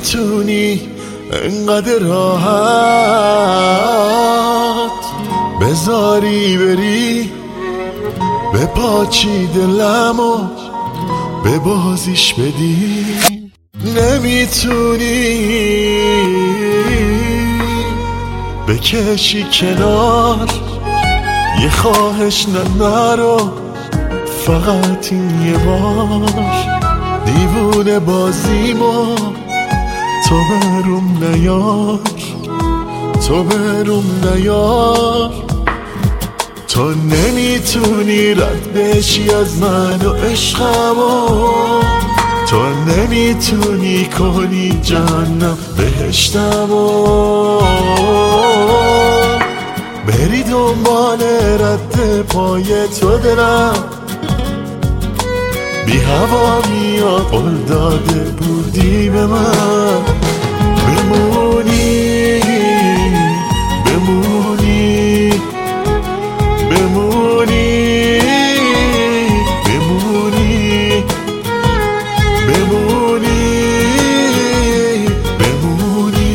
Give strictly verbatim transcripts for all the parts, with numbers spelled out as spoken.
نمیتونی انقدر راحت بذاری بری به پاچی دلم و به بازیش بدی. نمیتونی بکشی کنار یه خواهش نرو فقط این یه بار. دیوونه بازیمو تو بروم نیار، تو بروم نیار. تو نمیتونی رد بشی از من و عشقمو، تو نمیتونی کنی جهنم بهشتمو. بری دنبال رد پای تو دلم بی هوا میاد قول داده بودی به من بمونی بمونی بمونی بمونی بمونی بمونی.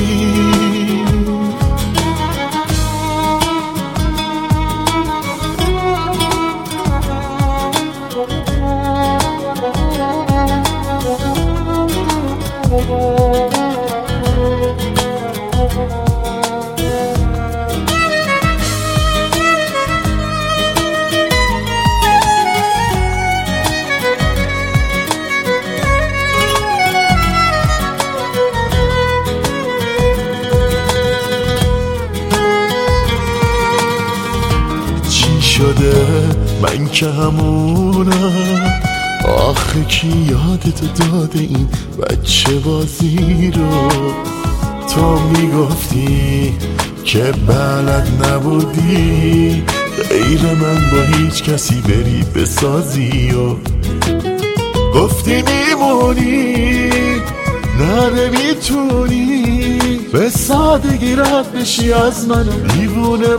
شده من که همونم آخه کی یادتو داده این بچه بازی رو؟ تو میگفتی که بلد نبودی غیر من با هیچ کسی بری بسازی و گفتی میمونی نه نمیتونی به سادگی رد بشی از من دیوونه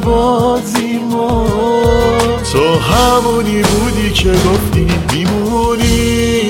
بازیمو. تو همونی بودی که گفتی میمونی